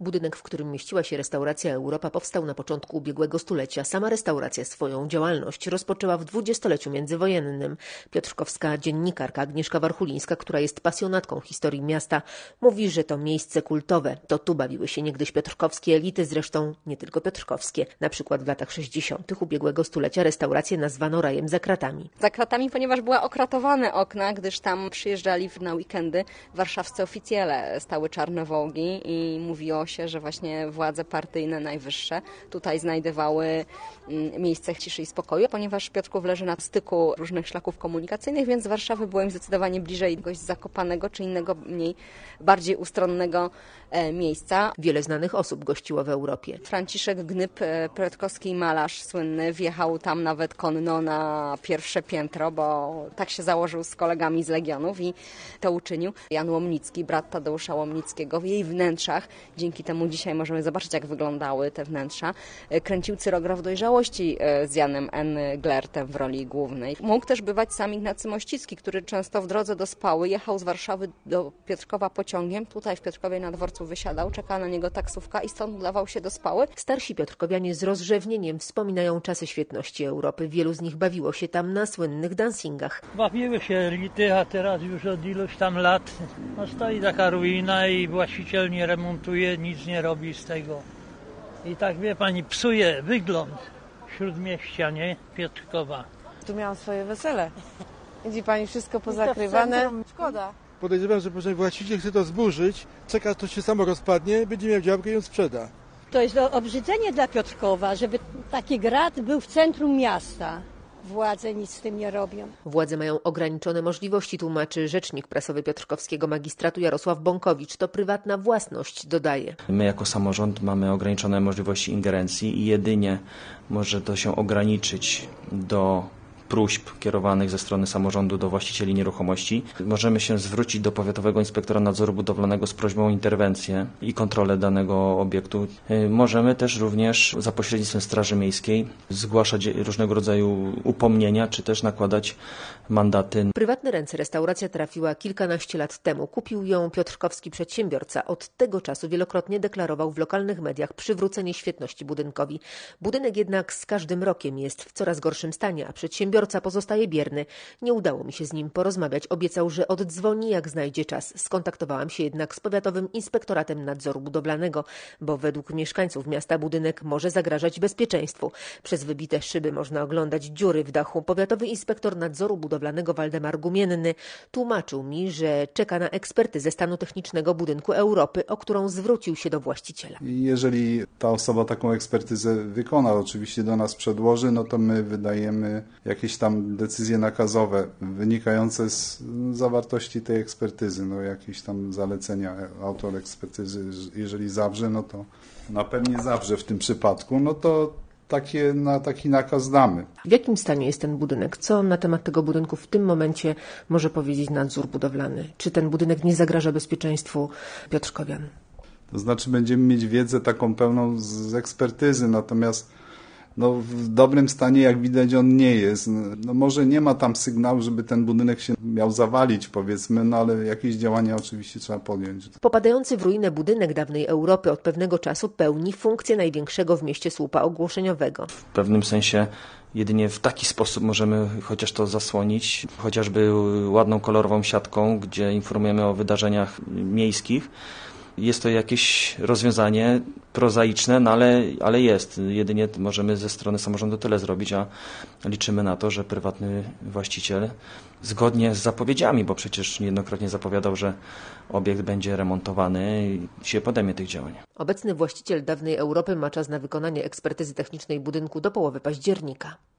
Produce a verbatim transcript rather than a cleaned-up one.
Budynek, w którym mieściła się restauracja Europa, powstał na początku ubiegłego stulecia. Sama restauracja swoją działalność rozpoczęła w dwudziestoleciu międzywojennym. Piotrkowska dziennikarka Agnieszka Warchulińska, która jest pasjonatką historii miasta, mówi, że to miejsce kultowe. To tu bawiły się niegdyś piotrkowskie elity, zresztą nie tylko piotrkowskie. Na przykład w latach sześćdziesiątych ubiegłego stulecia restaurację nazwano rajem za kratami. Za kratami, ponieważ były okratowane okna, gdyż tam przyjeżdżali na weekendy warszawscy oficjele, stały czarne wołgi i mówiło się, że właśnie władze partyjne najwyższe tutaj znajdowały miejsce ciszy i spokoju, ponieważ Piotrków leży na styku różnych szlaków komunikacyjnych, więc z Warszawy było im zdecydowanie bliżej jakiegoś Zakopanego czy innego mniej, bardziej ustronnego miejsca. Wiele znanych osób gościło w Europie. Franciszek Gnyb, piotrkowski malarz słynny, wjechał tam nawet konno na pierwsze piętro, bo tak się założył z kolegami z Legionów i to uczynił. Jan Łomnicki, brat Tadeusza Łomnickiego, w jej wnętrzach, dzięki temu dzisiaj możemy zobaczyć, jak wyglądały te wnętrza, kręcił Cyrograf dojrzałości z Janem N. Glertem w roli głównej. Mógł też bywać sam Ignacy Mościcki, który często w drodze do Spały jechał z Warszawy do Piotrkowa pociągiem. Tutaj w Piotrkowie na dworcu wysiadał, czekała na niego taksówka i stąd udawał się do Spały. Starsi piotrkowianie z rozrzewnieniem wspominają czasy świetności Europy. Wielu z nich bawiło się tam na słynnych dancingach. Bawiły się elity, a teraz już od iluś tam lat no stoi taka ruina i właściciel nie remontuje, nic nie robi z tego. I tak, wie pani, psuje wygląd śródmieścia, nie? Piotrkowa. Tu miałam swoje wesele. Widzi pani, wszystko pozakrywane. Szkoda. Podejrzewam, że może właściciel chce to zburzyć, czeka, to się samo rozpadnie, będzie miał działkę i ją sprzeda. To jest obrzydzenie dla Piotrkowa, żeby taki grad był w centrum miasta. Władze nic z tym nie robią. Władze mają ograniczone możliwości, tłumaczy rzecznik prasowy piotrkowskiego magistratu Jarosław Bąkowicz. To prywatna własność, dodaje. My jako samorząd mamy ograniczone możliwości ingerencji i jedynie może to się ograniczyć do próśb kierowanych ze strony samorządu do właścicieli nieruchomości. Możemy się zwrócić do powiatowego inspektora nadzoru budowlanego z prośbą o interwencję i kontrolę danego obiektu. Możemy też również za pośrednictwem Straży Miejskiej zgłaszać różnego rodzaju upomnienia, czy też nakładać mandaty. W prywatne ręce restauracja trafiła kilkanaście lat temu. Kupił ją piotrkowski przedsiębiorca. Od tego czasu wielokrotnie deklarował w lokalnych mediach przywrócenie świetności budynkowi. Budynek jednak z każdym rokiem jest w coraz gorszym stanie, a przedsiębiorca pozostaje bierny. Nie udało mi się z nim porozmawiać. Obiecał, że oddzwoni, jak znajdzie czas. Skontaktowałam się jednak z Powiatowym Inspektoratem Nadzoru Budowlanego, bo według mieszkańców miasta budynek może zagrażać bezpieczeństwu. Przez wybite szyby można oglądać dziury w dachu. Powiatowy Inspektor Nadzoru Budowlanego Waldemar Gumienny tłumaczył mi, że czeka na ekspertyzę stanu technicznego budynku Europy, o którą zwrócił się do właściciela. Jeżeli ta osoba taką ekspertyzę wykona, oczywiście do nas przedłoży, no to my wydajemy jakieś tam decyzje nakazowe wynikające z zawartości tej ekspertyzy, no jakieś tam zalecenia autor ekspertyzy, jeżeli zawrze, no to na pewnie zawrze w tym przypadku, no to takie, na taki nakaz damy. W jakim stanie jest ten budynek? Co na temat tego budynku w tym momencie może powiedzieć nadzór budowlany? Czy ten budynek nie zagraża bezpieczeństwu piotrkowian? To znaczy będziemy mieć wiedzę taką pełną z ekspertyzy, natomiast no, w dobrym stanie, jak widać, on nie jest. No, może nie ma tam sygnału, żeby ten budynek się miał zawalić, powiedzmy, no ale jakieś działania oczywiście trzeba podjąć. Popadający w ruinę budynek dawnej Europy od pewnego czasu pełni funkcję największego w mieście słupa ogłoszeniowego. W pewnym sensie jedynie w taki sposób możemy chociaż to zasłonić, chociażby ładną kolorową siatką, gdzie informujemy o wydarzeniach miejskich. Jest to jakieś rozwiązanie prozaiczne, no ale, ale jest. Jedynie możemy ze strony samorządu tyle zrobić, a liczymy na to, że prywatny właściciel zgodnie z zapowiedziami, bo przecież niejednokrotnie zapowiadał, że obiekt będzie remontowany i się podejmie tych działań. Obecny właściciel dawnej Europy ma czas na wykonanie ekspertyzy technicznej budynku do połowy października.